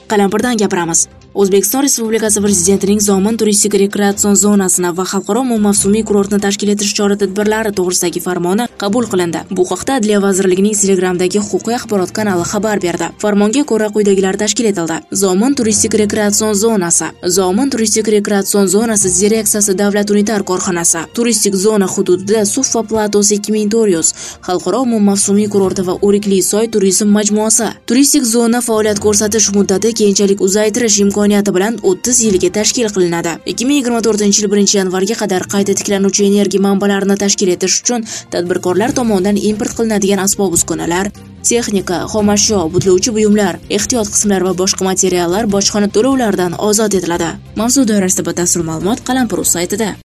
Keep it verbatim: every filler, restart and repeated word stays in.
Qalampirdan gapiramiz. O'zbekiston Respublikasi Prezidentining Zomin turistik rekreatsion zonasini va xalqaro mavsumiy kurortni tashkil etish chora-tadbirlari to'g'risidagi farmoni qabul qilindi. Bu haqda Adliya vazirligining Telegramdagi huquqiy axborot kanali xabar berdi. Farmonga ko'ra quyidagilar tashkil etildi. Zomin turistik rekreatsion zonasi. Zomin turistik rekreatsion zonasi direksiyasi Davlat unitar korxonasi. Turistik zona hududida Suffa platosi ikki ming to'rt yuz, xalqaro mavsumiy kurorti va O'rikli soy turizm majmuasi. Turistik zona faoliyat ko'rsatish muddati keyinchalik uzaytirish imkoniyati bilan o'ttiz yilga tashkil qilinadi. ikki ming yigirma to'rtinchi yil birinchi yanvarga qadar qayta tiklanuvchi energiya manbalarini tashkil etish uchun tadbirkorlar tomonidan import qilinadigan asbob-uskunalar, texnika, xomashyo, budlovchi buyumlar, ehtiyot qismlar va boshqa materiallar bojxona to'lovlaridan ozod etiladi. Mavzu doirasida batafsil ma'lumot Qalampir saytida.